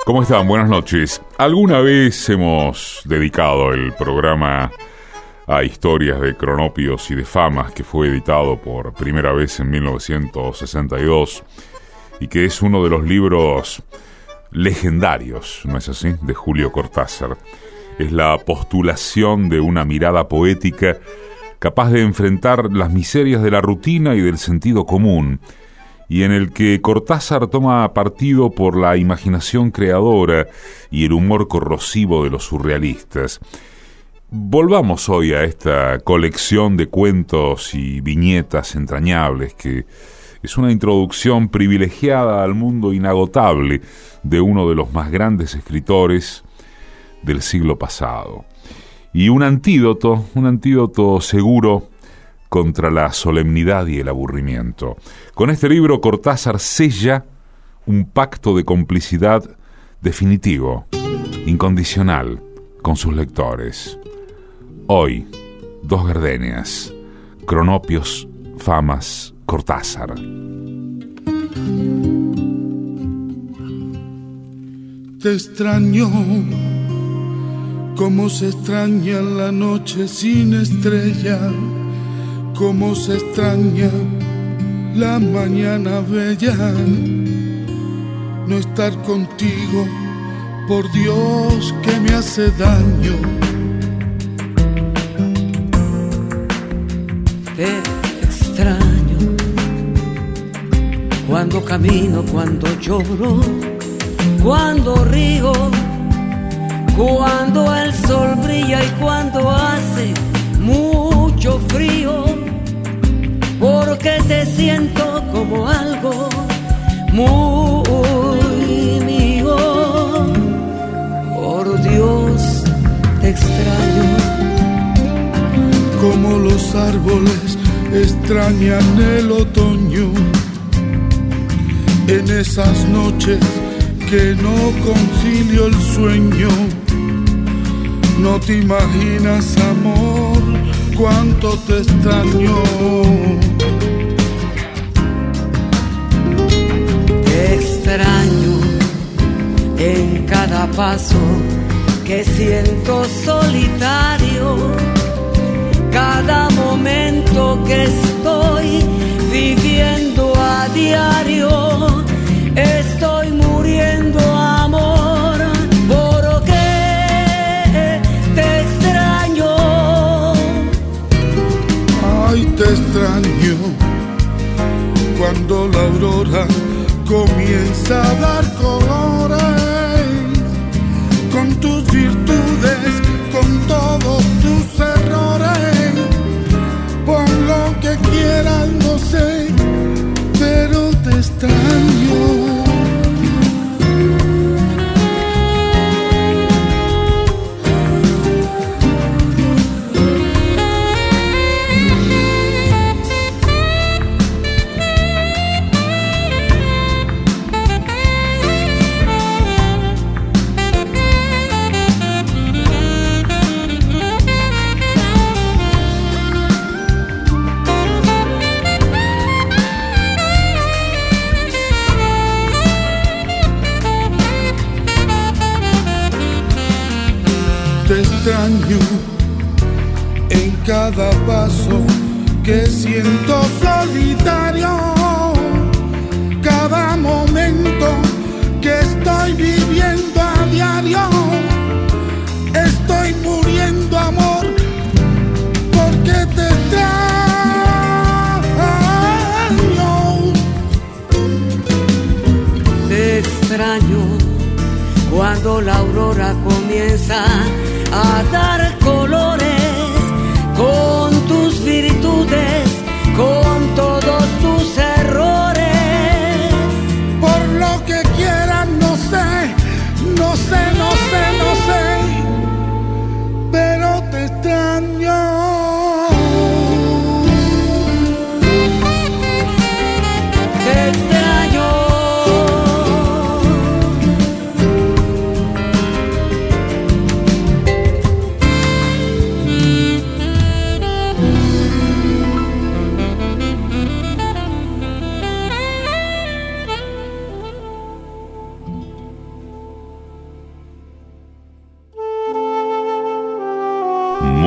¿Cómo están? Buenas noches. Alguna vez hemos dedicado el programa a historias de cronopios y de famas, que fue editado por primera vez en 1962 y que es uno de los libros legendarios, ¿no es así?, de Julio Cortázar. Es la postulación de una mirada poética capaz de enfrentar las miserias de la rutina y del sentido común, y en el que Cortázar toma partido por la imaginación creadora y el humor corrosivo de los surrealistas. Volvamos hoy a esta colección de cuentos y viñetas entrañables que es una introducción privilegiada al mundo inagotable de uno de los más grandes escritores del siglo pasado. Y un antídoto seguro contra la solemnidad y el aburrimiento. Con este libro, Cortázar sella un pacto de complicidad definitivo, incondicional, con sus lectores. Hoy, Dos Gardenias, Cronopios, Famas, Cortázar. Te extraño, como se extraña la noche sin estrella, como se extraña la mañana bella. No estar contigo, por Dios que me hace daño. Te extraño cuando camino, cuando lloro, cuando río, cuando el sol brilla y cuando hace mucho frío, porque te siento como algo muy mío. Por Dios, te extraño. Como los árboles extrañan el otoño, en esas noches que no concilio el sueño. No te imaginas, amor, cuánto te extraño. Te extraño en cada paso que siento solitario, cada momento que estoy viviendo a diario. Estoy muriendo, amor, porque te extraño. Ay, te extraño cuando la aurora comienza a dar colores, con tus virtudes, con todos tus errores. Por lo que quieras, no sé, pero te extraño. Te extraño en cada paso que siento solitario, cada momento que estoy viviendo a diario. Estoy muriendo, amor, porque te extraño. Te extraño cuando la aurora comienza a dar colores, con tus virtudes, con todos tus errores. Por lo que quieras, no sé, no sé, no sé, no sé, pero te extraño. Te extraño.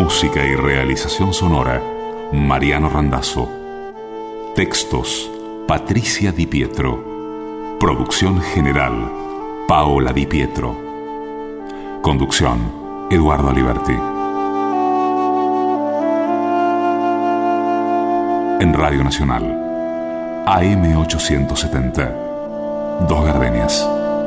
Música y realización sonora, Mariano Randazzo. Textos, Patricia Di Pietro. Producción general, Paola Di Pietro. Conducción, Eduardo Aliberti. En Radio Nacional, AM 870, Dos Gardenias.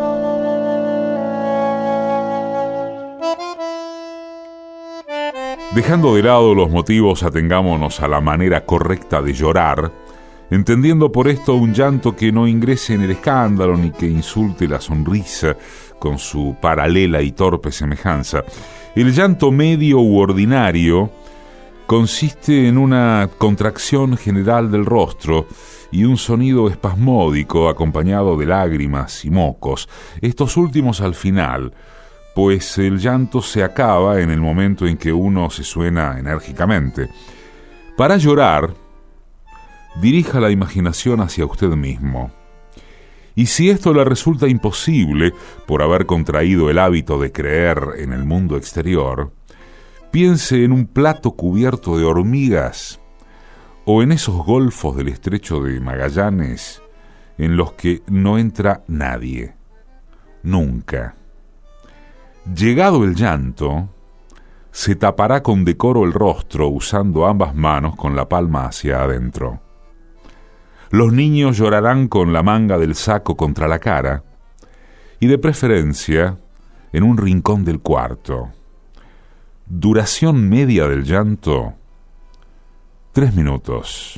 Dejando de lado los motivos, atengámonos a la manera correcta de llorar, entendiendo por esto un llanto que no ingrese en el escándalo ni que insulte la sonrisa con su paralela y torpe semejanza. El llanto medio u ordinario consiste en una contracción general del rostro y un sonido espasmódico acompañado de lágrimas y mocos, estos últimos al final, pues el llanto se acaba en el momento en que uno se suena enérgicamente. Para llorar, dirija la imaginación hacia usted mismo. Y si esto le resulta imposible por haber contraído el hábito de creer en el mundo exterior, piense en un plato cubierto de hormigas o en esos golfos del estrecho de Magallanes en los que no entra nadie, nunca. Llegado el llanto, se tapará con decoro el rostro usando ambas manos con la palma hacia adentro. Los niños llorarán con la manga del saco contra la cara y de preferencia en un rincón del cuarto. Duración media del llanto, 3 minutos.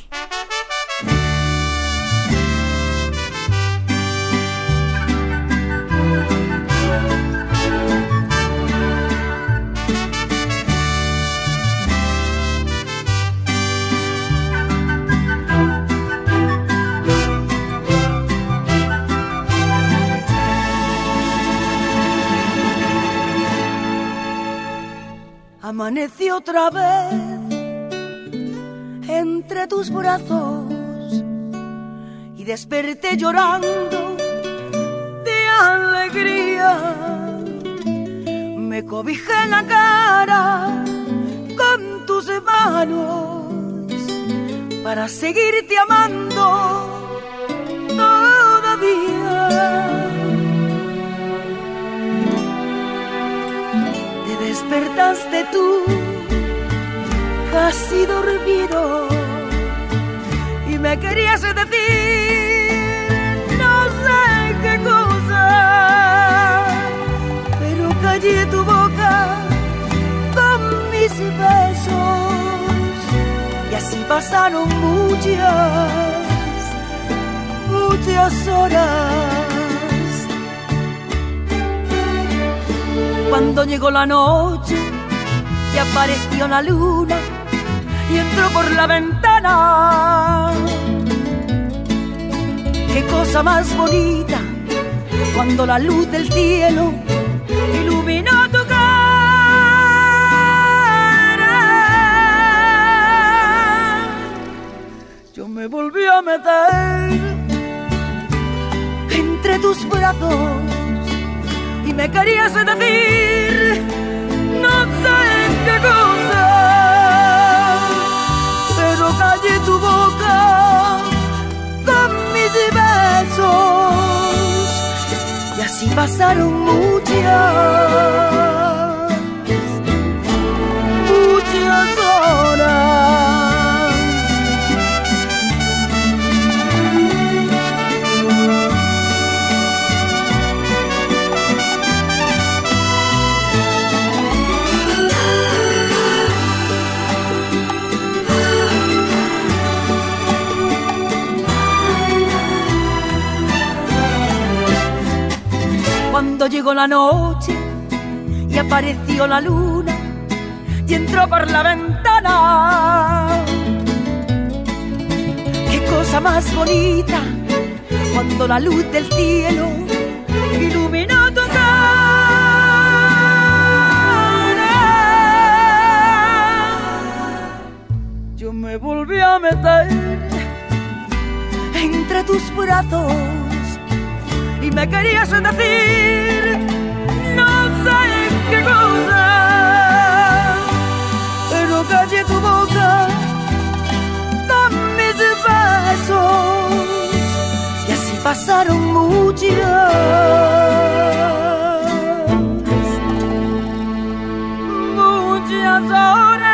Amanecí otra vez entre tus brazos y desperté llorando de alegría. Me cobijé la cara con tus manos para seguirte amando todavía. Despertaste tú, casi dormido, y me querías decir no sé qué cosa, pero callé tu boca con mis besos, y así pasaron muchas horas. Cuando llegó la noche y apareció la luna y entró por la ventana, qué cosa más bonita cuando la luz del cielo iluminó tu cara. Yo me volví a meter entre tus brazos y me querías decir no sé qué cosa, pero callé tu boca con mis besos, y así pasaron muchas horas. Cuando llegó la noche y apareció la luna y entró por la ventana, qué cosa más bonita cuando la luz del cielo iluminó tu cara. Yo me volví a meter entre tus brazos y me querías decir no sé qué cosa, besos, y así pasaron muchas horas.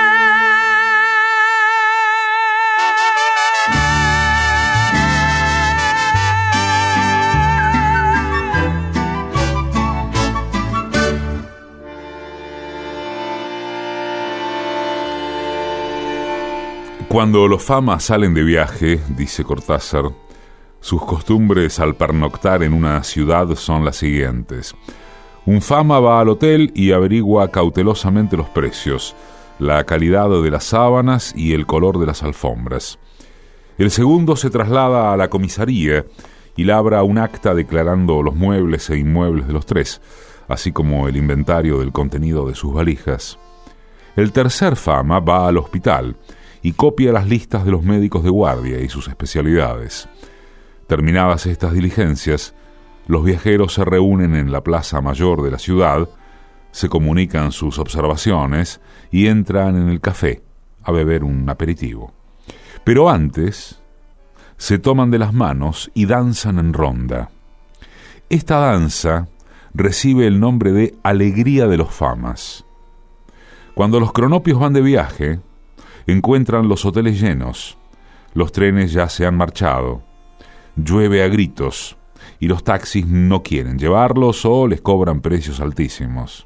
Cuando los Fama salen de viaje, dice Cortázar, sus costumbres al pernoctar en una ciudad son las siguientes. Un Fama va al hotel y averigua cautelosamente los precios, la calidad de las sábanas y el color de las alfombras. El segundo se traslada a la comisaría y labra un acta declarando los muebles e inmuebles de los tres, así como el inventario del contenido de sus valijas. El tercer Fama va al hospital y copia las listas de los médicos de guardia y sus especialidades. Terminadas estas diligencias, los viajeros se reúnen en la plaza mayor de la ciudad, se comunican sus observaciones y entran en el café a beber un aperitivo. Pero antes, se toman de las manos y danzan en ronda. Esta danza recibe el nombre de Alegría de los Famas. Cuando los cronopios van de viaje, encuentran los hoteles llenos, los trenes ya se han marchado, llueve a gritos y los taxis no quieren llevarlos o les cobran precios altísimos.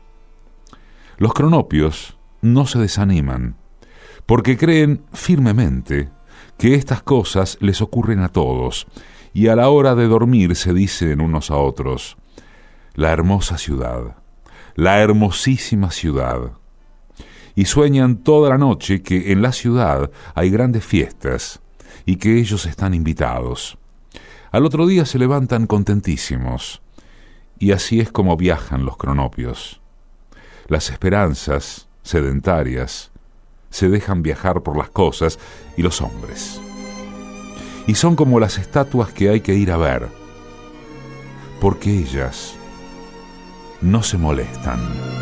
Los cronopios no se desaniman, porque creen firmemente que estas cosas les ocurren a todos, y a la hora de dormir se dicen unos a otros: la hermosa ciudad, la hermosísima ciudad. Y sueñan toda la noche que en la ciudad hay grandes fiestas y que ellos están invitados. Al otro día se levantan contentísimos, y así es como viajan los cronopios. Las esperanzas sedentarias se dejan viajar por las cosas y los hombres. Y son como las estatuas que hay que ir a ver, porque ellas no se molestan.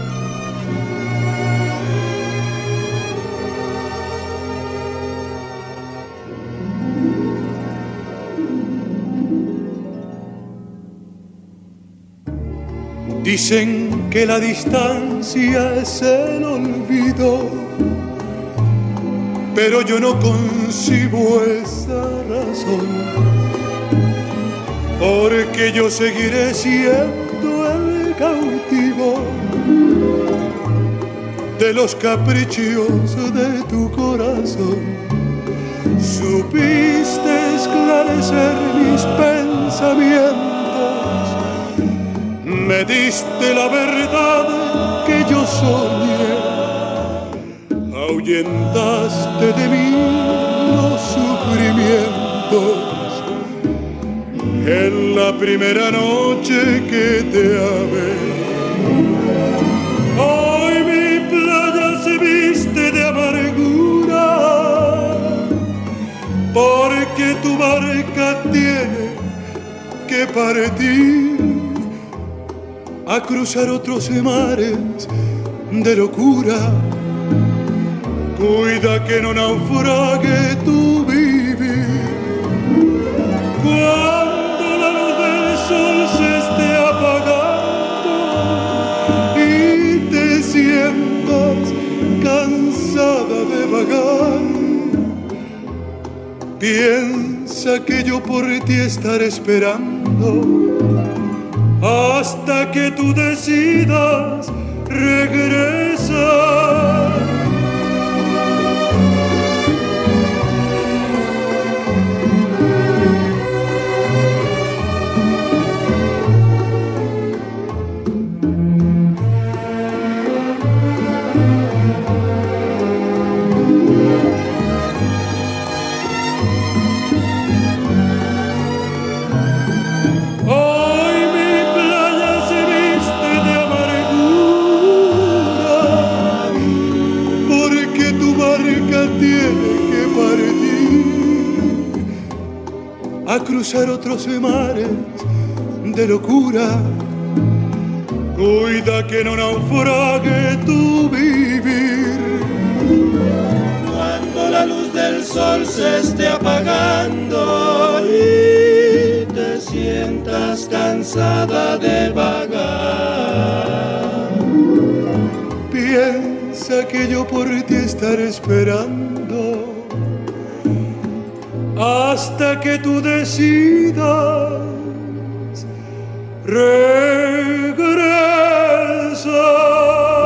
Dicen que la distancia es el olvido, pero yo no concibo esa razón, porque yo seguiré siendo el cautivo de los caprichos de tu corazón. Supiste esclarecer mis pensamientos, me diste la verdad que yo soñé, ahuyentaste de mí los sufrimientos en la primera noche que te amé. Hoy mi playa se viste de amargura, porque tu barca tiene que partir a cruzar otros mares de locura. Cuida que no naufrague tu vivir. Cuando la luz del sol se esté apagando y te sientas cansada de vagar, piensa que yo por ti estaré esperando hasta que tú decidas regresar. A cruzar otros mares de locura. Cuida que no naufrague tu vivir. Cuando la luz del sol se esté apagando y te sientas cansada de vagar. Piensa que yo por ti estaré esperando hasta que tú decidas regresar.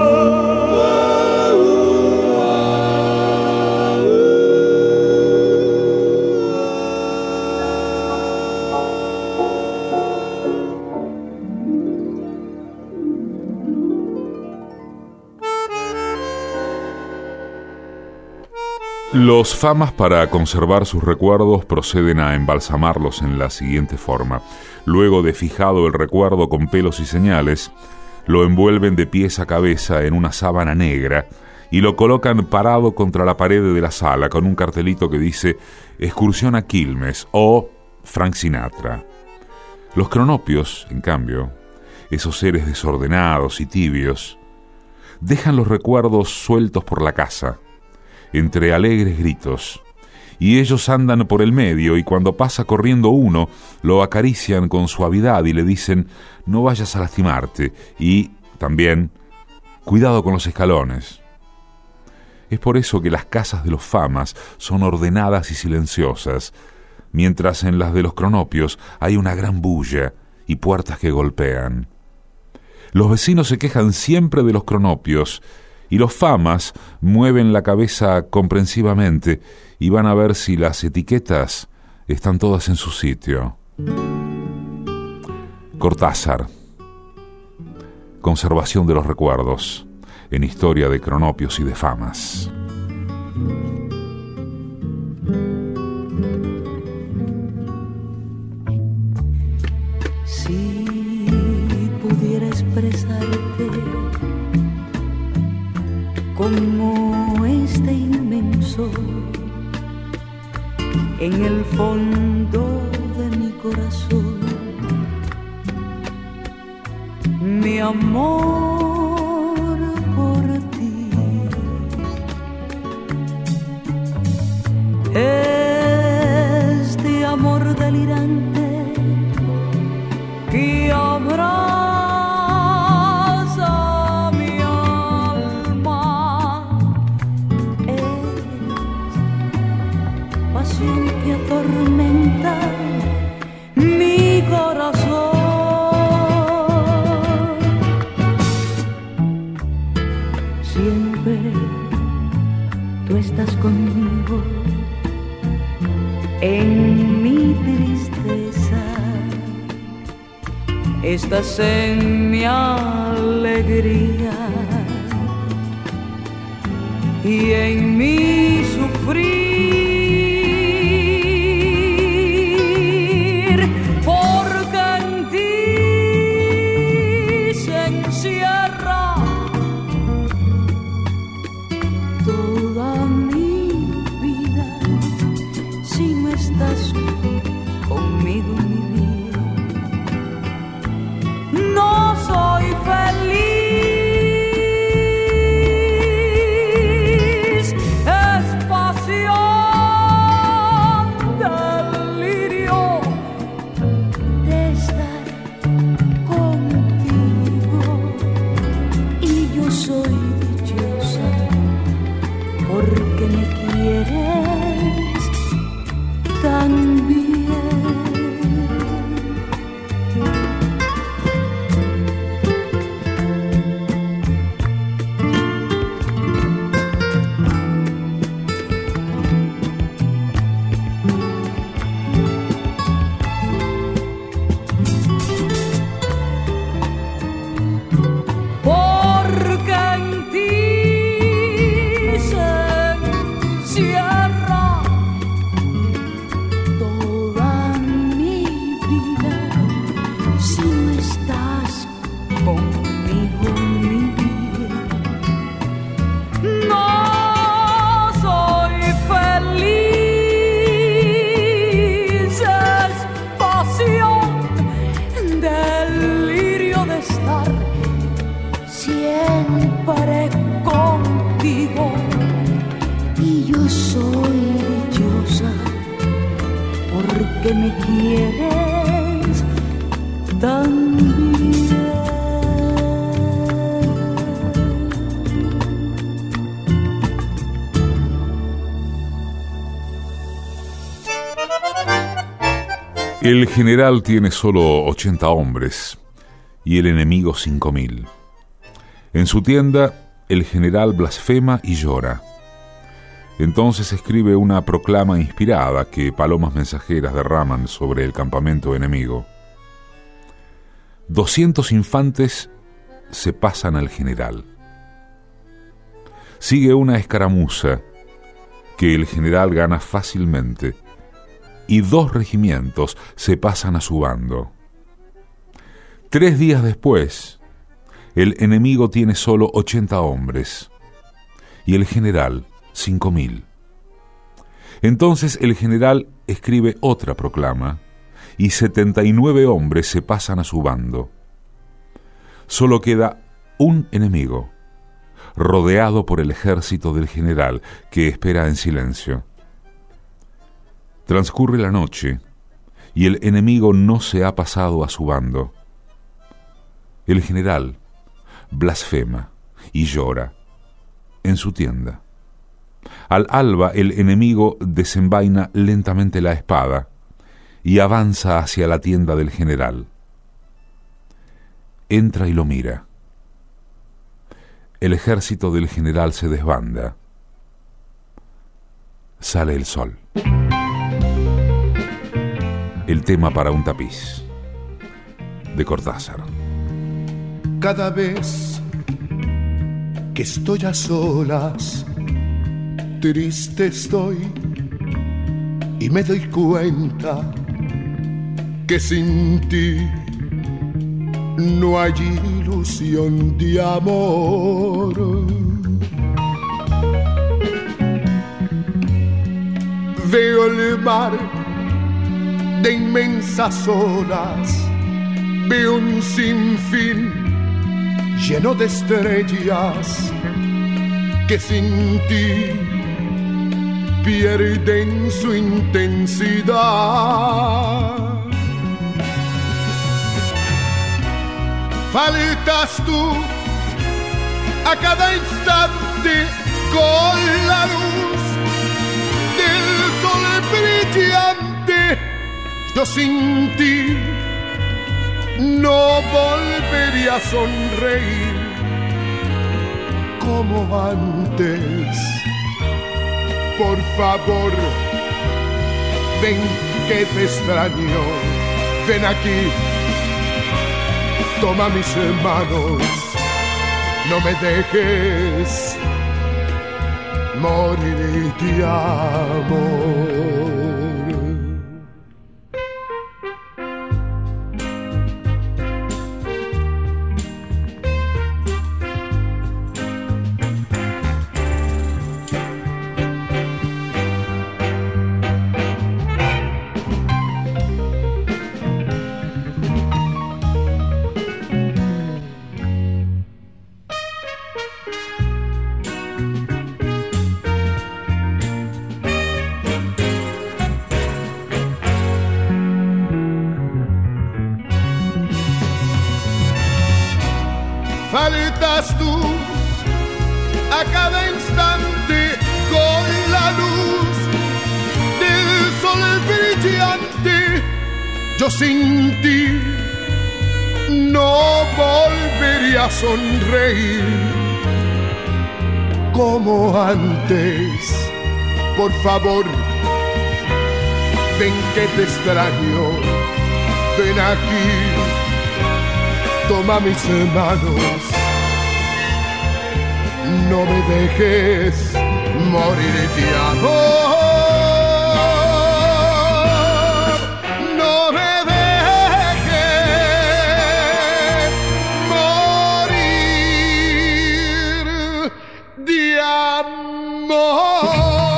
Los famas, para conservar sus recuerdos, proceden a embalsamarlos en la siguiente forma. Luego de fijado el recuerdo con pelos y señales, lo envuelven de pies a cabeza en una sábana negra y lo colocan parado contra la pared de la sala con un cartelito que dice «Excursión a Quilmes» o «Frank Sinatra». Los cronopios, en cambio, esos seres desordenados y tibios, dejan los recuerdos sueltos por la casa, entre alegres gritos, y ellos andan por el medio y cuando pasa corriendo uno, lo acarician con suavidad y le dicen «no vayas a lastimarte» y también «cuidado con los escalones». Es por eso que las casas de los famas son ordenadas y silenciosas, mientras en las de los cronopios hay una gran bulla y puertas que golpean. Los vecinos se quejan siempre de los cronopios, y los famas mueven la cabeza comprensivamente y van a ver si las etiquetas están todas en su sitio. Cortázar. Conservación de los recuerdos en Historia de cronopios y de famas. Si pudiera expresarte como este inmenso en el fondo de mi corazón, mi amor por ti, este amor delirante que abraza que atormenta mi corazón. Siempre tú estás conmigo en mi tristeza, estás en mi alegría y en mi sufrir. Conmigo, mi vida, no soy feliz. Es pasión, delirio de estar contigo, y yo soy dichosa porque me quieres tan bien. yo soy dichosa porque me quieres tan bien. El general tiene solo 80 hombres y el enemigo 5.000. En su tienda, el general blasfema y llora. Entonces escribe una proclama inspirada que palomas mensajeras derraman sobre el campamento enemigo. 200 infantes se pasan al general. Sigue una escaramuza que el general gana fácilmente y 2 regimientos se pasan a su bando. 3 días después, el enemigo tiene solo 80 hombres y el general 5.000. Entonces el general escribe otra proclama y 79 hombres se pasan a su bando. Solo queda un enemigo, rodeado por el ejército del general, que espera en silencio. Transcurre la noche y el enemigo no se ha pasado a su bando. El general blasfema y llora en su tienda. Al alba el enemigo desenvaina lentamente la espada y avanza hacia la tienda del general. Entra y lo mira. El ejército del general se desbanda. Sale el sol. El tema para un tapiz, de Cortázar. Cada vez que estoy a solas, triste estoy y me doy cuenta que sin ti no hay ilusión de amor. Veo el mar de inmensas olas, veo un sinfín lleno de estrellas que sin ti pierden su intensidad. Faltas tú a cada instante con la luz del sol brillante. Yo sin ti no volvería a sonreír como antes. Por favor, ven que te extraño, ven aquí, toma mis manos, no me dejes morir de amor. Faltas tú a cada instante con la luz del sol brillante. Yo sin ti no volvería a sonreír como antes. Por favor, ven que te extraño, ven aquí, toma mis manos, no me dejes morir de amor, no me dejes morir de amor.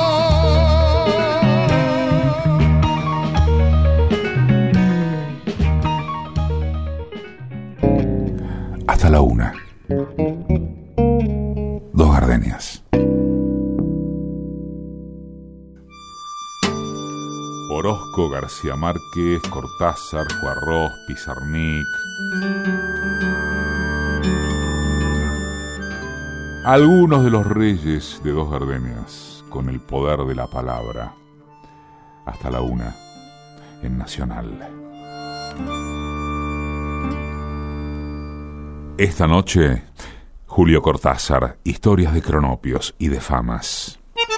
Hasta la 1. Dos gardenias. Bosco, García Márquez, Cortázar, Juarros, Pizarnik. Algunos de los reyes de Dos Gardenias, con el poder de la palabra. Hasta la 1 en Nacional. Esta noche, Julio Cortázar, historias de cronopios y de famas.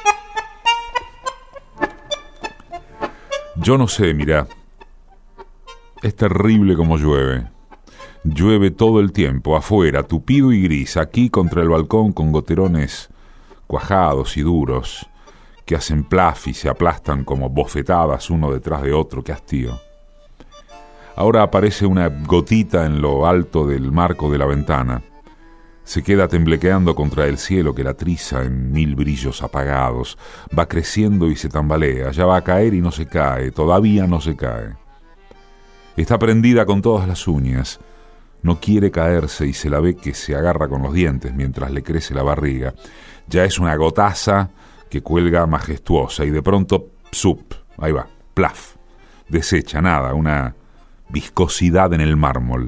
Yo no sé, mirá, es terrible como llueve. Llueve todo el tiempo, afuera, tupido y gris, aquí contra el balcón con goterones cuajados y duros, que hacen plaf y se aplastan como bofetadas uno detrás de otro, qué hastío. Ahora aparece una gotita en lo alto del marco de la ventana. Se queda temblequeando contra el cielo que la triza en 1000 brillos apagados. Va creciendo y se tambalea, ya va a caer y no se cae, todavía no se cae. Está prendida con todas las uñas. No quiere caerse y se la ve que se agarra con los dientes mientras le crece la barriga. Ya es una gotaza que cuelga majestuosa y de pronto, ¡psup! Ahí va, plaf. Desecha nada, una viscosidad en el mármol.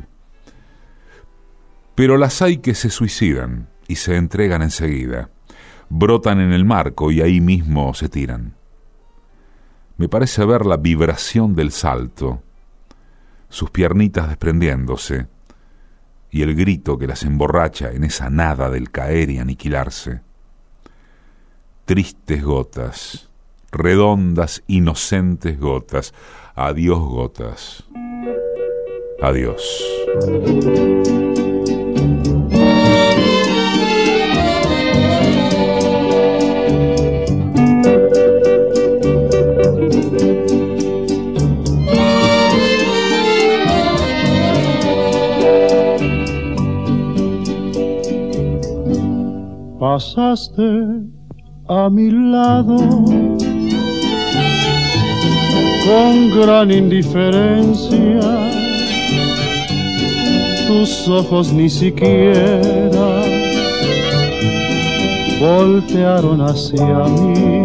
Pero las hay que se suicidan y se entregan enseguida. Brotan en el marco y ahí mismo se tiran. Me parece ver la vibración del salto, sus piernitas desprendiéndose, y el grito que las emborracha en esa nada del caer y aniquilarse. Tristes gotas, redondas, inocentes gotas. Adiós, gotas. Adiós. Pasaste a mi lado con gran indiferencia, tus ojos ni siquiera voltearon hacia mí.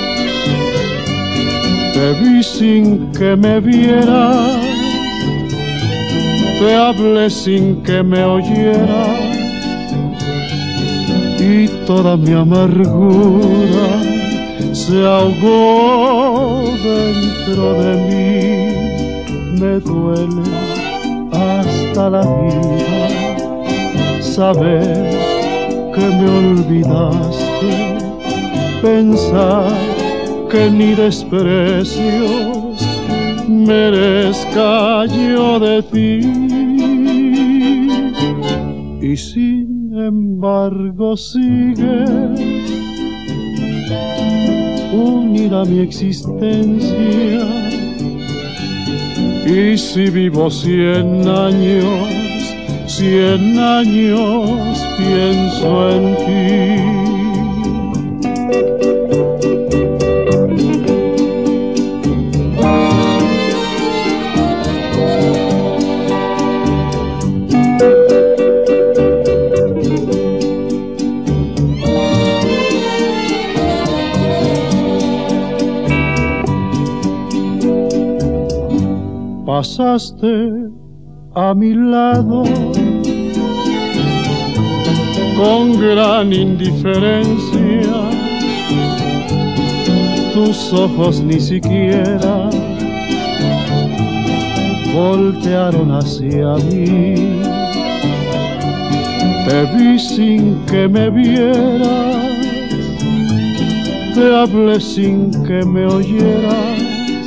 Te vi sin que me vieras, te hablé sin que me oyeras, y toda mi amargura se ahogó dentro de mí. Me duele hasta la vida saber que me olvidaste, pensar que ni desprecios merezca yo de ti. Y sin embargo sigue unida mi existencia, y si vivo 100 años, 100 años pienso en ti. Pasaste a mi lado con gran indiferencia, tus ojos ni siquiera voltearon hacia mí. Te vi sin que me vieras, te hablé sin que me oyeras,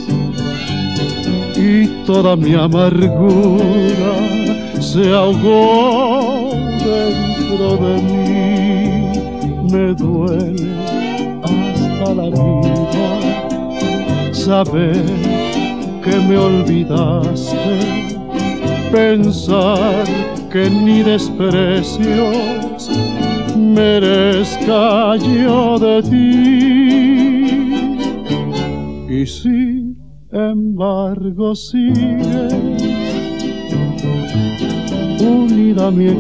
y toda mi amargura se ahogó dentro de mí. Me duele hasta la vida saber que me olvidaste, pensar que ni desprecios merezca yo de ti. Y sin embargo sigue unida mi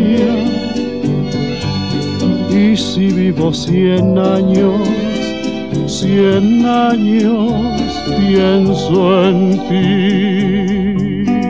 existencia, y si vivo 100 años, 100 años pienso en ti.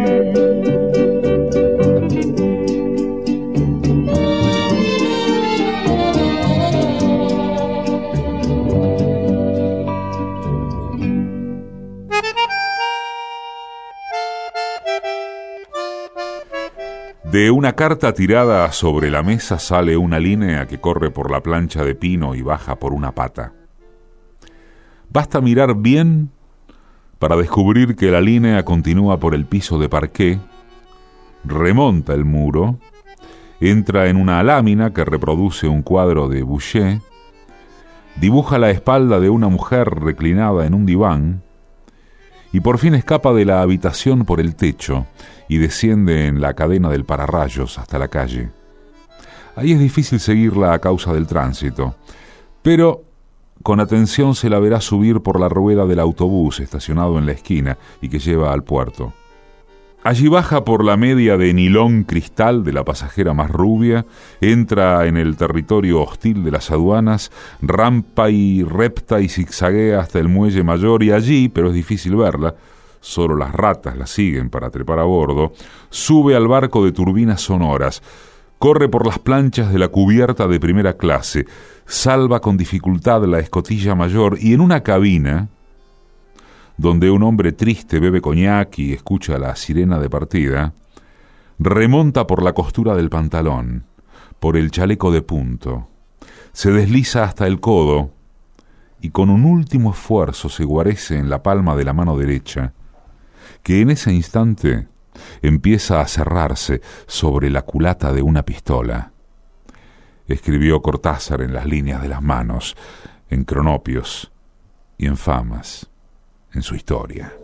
De una carta tirada sobre la mesa sale una línea que corre por la plancha de pino y baja por una pata. Basta mirar bien para descubrir que la línea continúa por el piso de parqué, remonta el muro, entra en una lámina que reproduce un cuadro de Boucher, dibuja la espalda de una mujer reclinada en un diván y por fin escapa de la habitación por el techo y desciende en la cadena del pararrayos hasta la calle. Ahí es difícil seguirla a causa del tránsito, pero con atención se la verá subir por la rueda del autobús estacionado en la esquina y que lleva al puerto. Allí baja por la media de nilón cristal de la pasajera más rubia, entra en el territorio hostil de las aduanas, rampa y repta y zigzaguea hasta el muelle mayor y allí, pero es difícil verla, solo las ratas la siguen para trepar a bordo, sube al barco de turbinas sonoras, corre por las planchas de la cubierta de primera clase, salva con dificultad la escotilla mayor y en una cabina, donde un hombre triste bebe coñac y escucha la sirena de partida, remonta por la costura del pantalón, por el chaleco de punto, se desliza hasta el codo y con un último esfuerzo se guarece en la palma de la mano derecha, que en ese instante empieza a cerrarse sobre la culata de una pistola. Escribió Cortázar en las líneas de las manos, en Cronopios y en Famas, en su historia.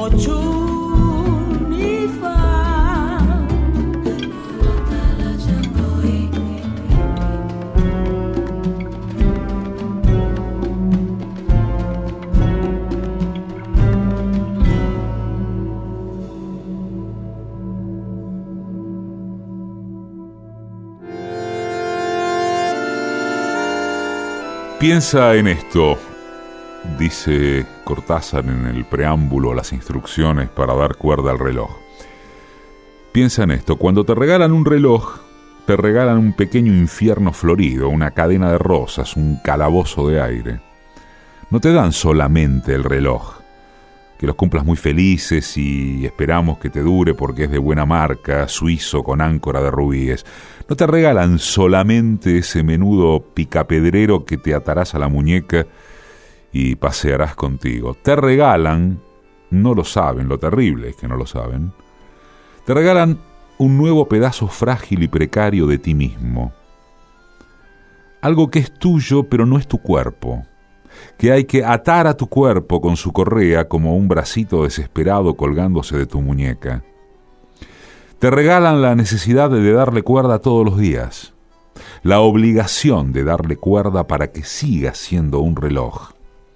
Piensa en esto, dice Cortázar en el preámbulo a las instrucciones para dar cuerda al reloj. Piensa en esto, cuando te regalan un reloj, te regalan un pequeño infierno florido, una cadena de rosas, un calabozo de aire. No te dan solamente el reloj, que los cumplas muy felices y esperamos que te dure porque es de buena marca, suizo con áncora de rubíes. No te regalan solamente ese menudo picapedrero que te atarás a la muñeca y pasearás contigo. Te regalan, no lo saben, lo terrible es que no lo saben, te regalan un nuevo pedazo frágil y precario de ti mismo. Algo que es tuyo pero no es tu cuerpo, que hay que atar a tu cuerpo con su correa como un bracito desesperado colgándose de tu muñeca. Te regalan la necesidad de darle cuerda todos los días, la obligación de darle cuerda para que siga siendo un reloj.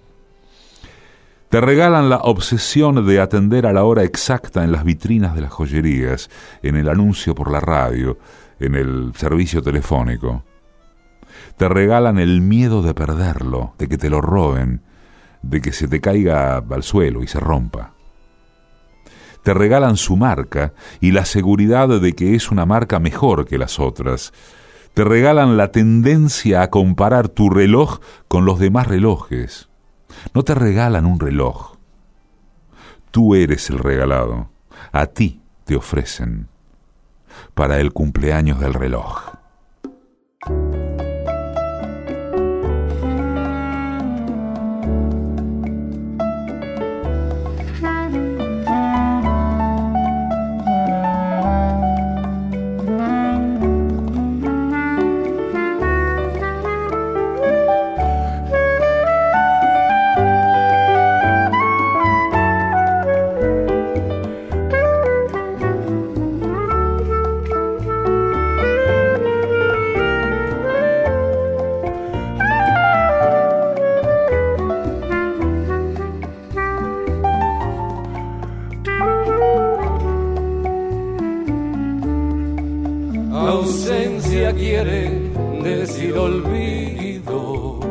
Te regalan la obsesión de atender a la hora exacta en las vitrinas de las joyerías, en el anuncio por la radio, en el servicio telefónico. Te regalan el miedo de perderlo, de que te lo roben, de que se te caiga al suelo y se rompa. Te regalan su marca y la seguridad de que es una marca mejor que las otras. Te regalan la tendencia a comparar tu reloj con los demás relojes. No te regalan un reloj. Tú eres el regalado. A ti te ofrecen para el cumpleaños del reloj. Ausencia quiere decir olvido,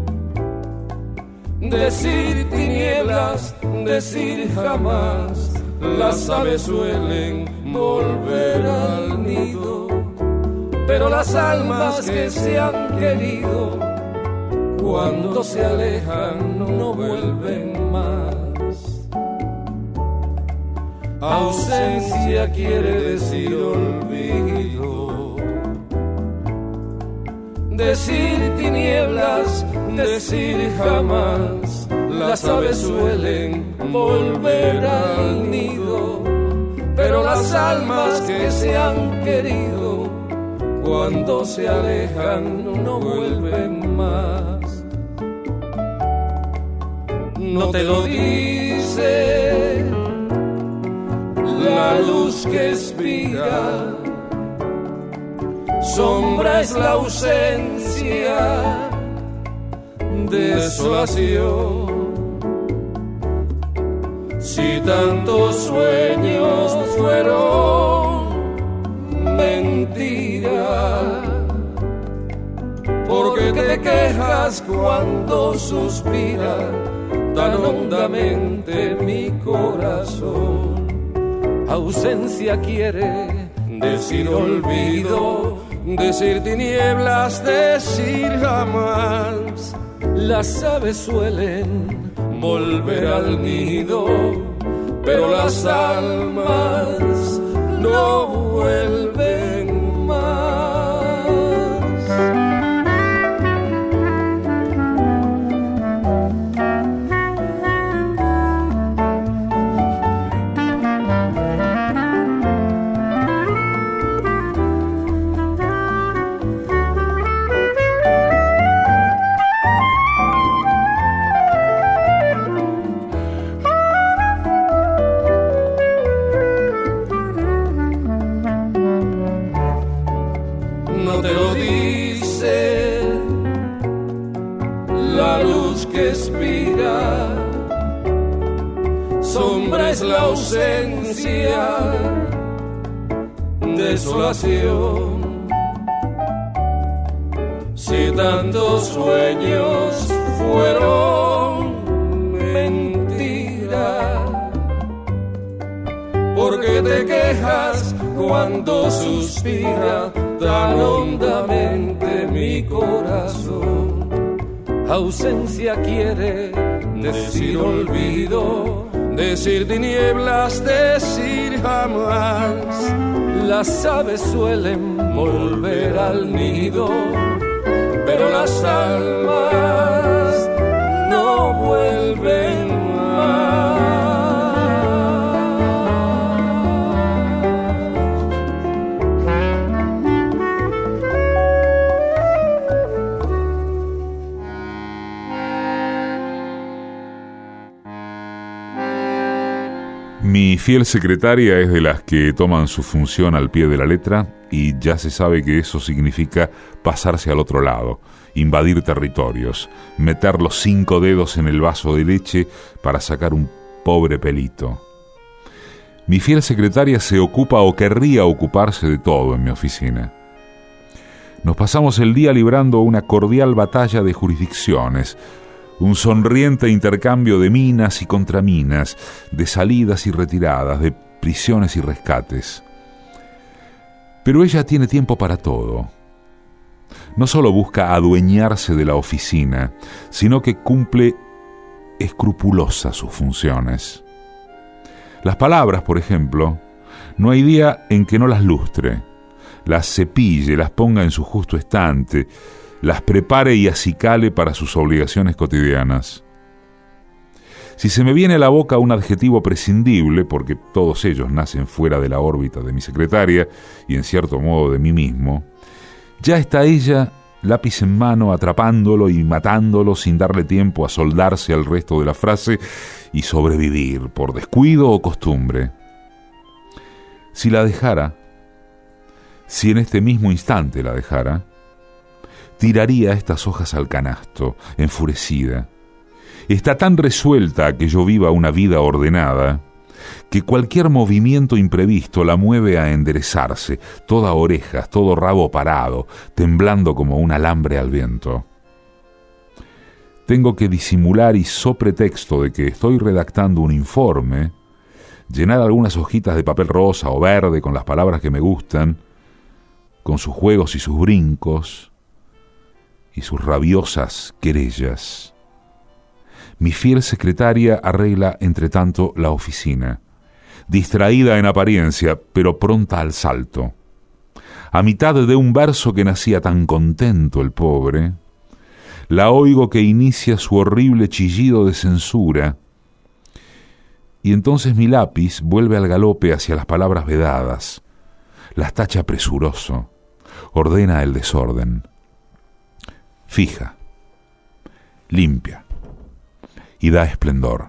decir tinieblas, decir jamás. Las aves suelen volver al nido, pero las almas que se han querido, cuando se alejan no vuelven más. Ausencia quiere decir olvido, decir tinieblas, decir jamás. Las aves suelen volver al nido, pero las almas que se han querido, cuando se alejan no vuelven más. No te lo dice la luz que espira, sombra es la ausencia, desolación. Si tantos sueños fueron mentira, ¿por qué te quejas cuando suspira tan hondamente mi corazón? Ausencia quiere decir olvido, decir tinieblas, decir jamás. Las aves suelen volver al nido, pero las almas no vuelven más. sombra es la ausencia, desolación. Si tantos sueños fueron mentira, ¿por qué te quejas cuando suspira tan hondamente mi corazón? Ausencia quiere decir olvido, decir tinieblas, decir jamás. Las aves suelen volver al nido, pero las almas no vuelven más. Mi fiel secretaria es de las que toman su función al pie de la letra y ya se sabe que eso significa pasarse al otro lado, invadir territorios, meter los 5 dedos en el vaso de leche para sacar un pobre pelito. Mi fiel secretaria se ocupa o querría ocuparse de todo en mi oficina. Nos pasamos el día librando una cordial batalla de jurisdicciones, un sonriente intercambio de minas y contraminas, de salidas y retiradas, de prisiones y rescates. Pero ella tiene tiempo para todo. No solo busca adueñarse de la oficina, sino que cumple escrupulosa sus funciones. Las palabras, por ejemplo, no hay día en que no las lustre, las cepille, las ponga en su justo estante, las prepare y acicale para sus obligaciones cotidianas. Si se me viene a la boca un adjetivo prescindible, porque todos ellos nacen fuera de la órbita de mi secretaria y en cierto modo de mí mismo, ya está ella, lápiz en mano, atrapándolo y matándolo sin darle tiempo a soldarse al resto de la frase y sobrevivir por descuido o costumbre. Si la dejara, si en este mismo instante la dejara, tiraría estas hojas al canasto, enfurecida. Está tan resuelta a que yo viva una vida ordenada, que cualquier movimiento imprevisto la mueve a enderezarse, toda orejas, todo rabo parado, temblando como un alambre al viento. Tengo que disimular y so pretexto de que estoy redactando un informe, llenar algunas hojitas de papel rosa o verde con las palabras que me gustan, con sus juegos y sus brincos, y sus rabiosas querellas. Mi fiel secretaria arregla, entre tanto, la oficina, distraída en apariencia, pero pronta al salto. A mitad de un verso que nacía tan contento el pobre, la oigo que inicia su horrible chillido de censura, y entonces mi lápiz vuelve al galope hacia las palabras vedadas, las tacha presuroso, ordena el desorden. Fija, limpia y da esplendor.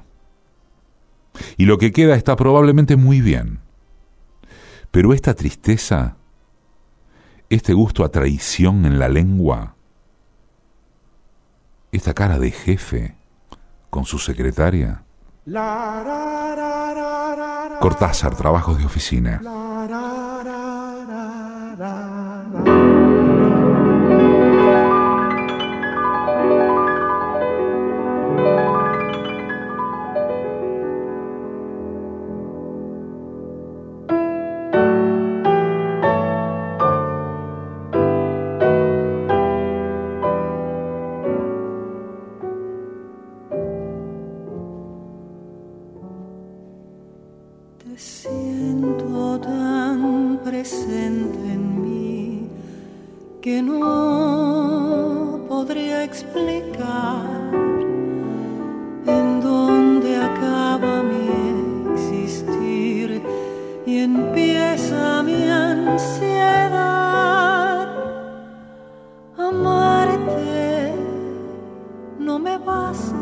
Y lo que queda está probablemente muy bien. Pero esta tristeza, este gusto a traición en la lengua, esta cara de jefe con su secretaria. Cortázar, Trabajos de Oficina. Te siento tan presente en mí que no podría explicar en dónde acaba mi existir y empieza mi ansiedad. Amarte no me basta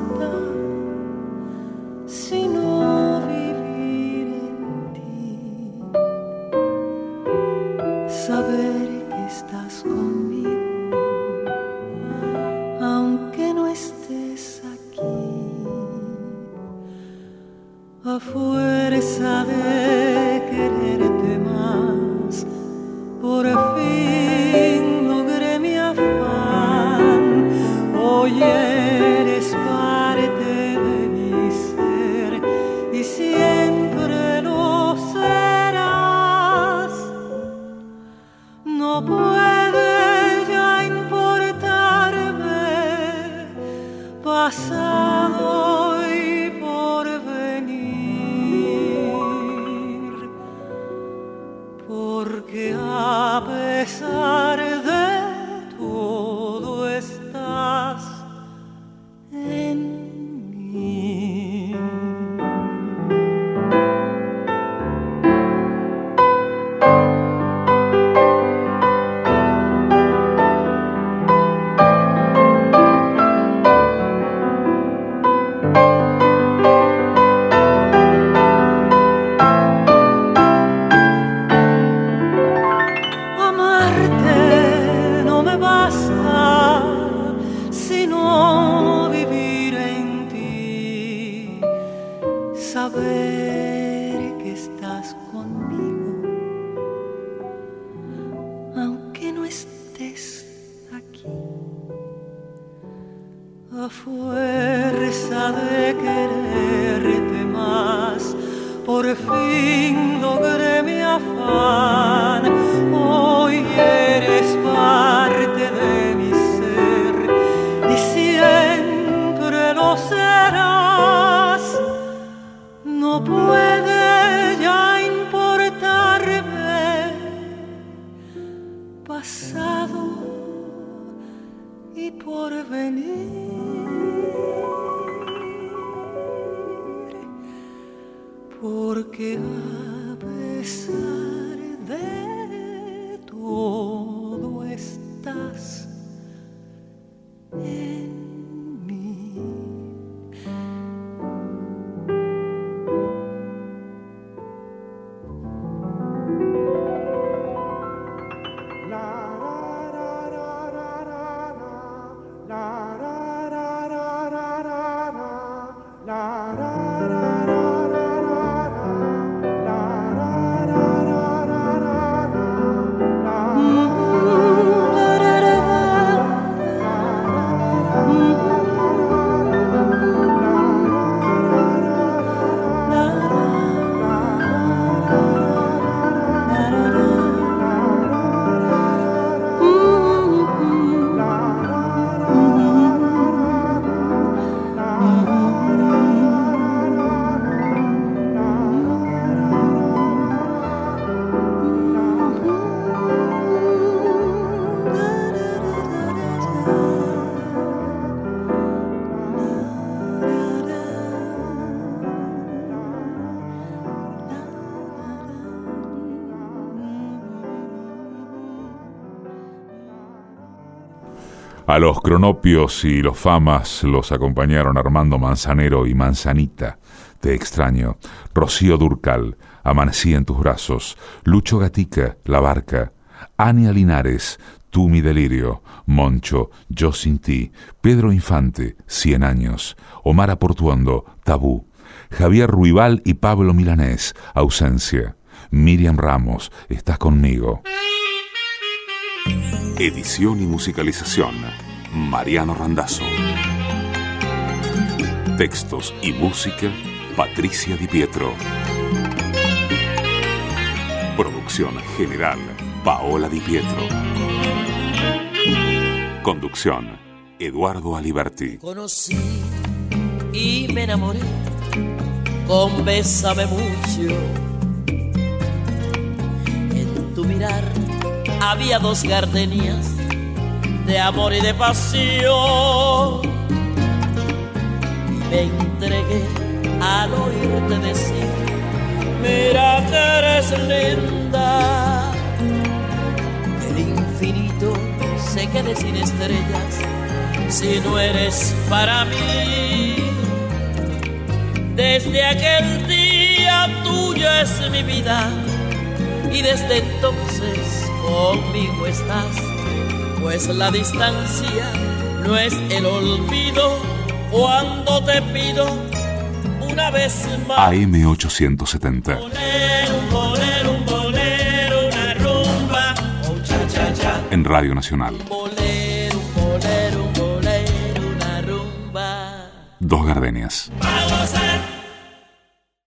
sino vivir en ti, saber que estás conmigo, aunque no estés a fuerza de quererte más, por fin logré mi afán. Hoy eres parte de mi ser y siempre lo serás. No puede ya importarme pasado y porvenir, porque a pesar de todo estás en mí. Saber que estás conmigo, aunque no estés aquí, a fuerza de quererte más, por fin logré mi afán. Hoy eres parte de mi ser y siempre lo serás. No puede ya importarme pasado y porvenir, porque a pesar de todo estás en mí. A los Cronopios y los Famas los acompañaron Armando Manzanero y Manzanita, Te extraño, Rocío Dúrcal, Amanecí en tus brazos, Lucho Gatica, La Barca, Ania Linares, Tú mi delirio, Moncho, Yo sin ti, Pedro Infante, 100 años, Omar Aportuondo, Tabú, Javier Ruibal y Pablo Milanés, Ausencia, Miriam Ramos, Estás conmigo. Edición y musicalización, Mariano Randazzo. Textos y música, Patricia Di Pietro. Producción general, Paola Di Pietro. Conducción, Eduardo Aliberti. Conocí y me enamoré con Bésame mucho. En tu mirar había dos gardenias de amor y de pasión. Y me entregué al oírte decir: mira que eres linda. El infinito se quede sin estrellas si no eres para mí. Desde aquel día tuya es mi vida y desde entonces conmigo estás, pues la distancia no es el olvido cuando te pido un una vez más. AM870. Un bolero, una rumba, un cha-cha-cha. En Radio Nacional. Un bolero, una rumba. Dos Gardenias. Para gozar.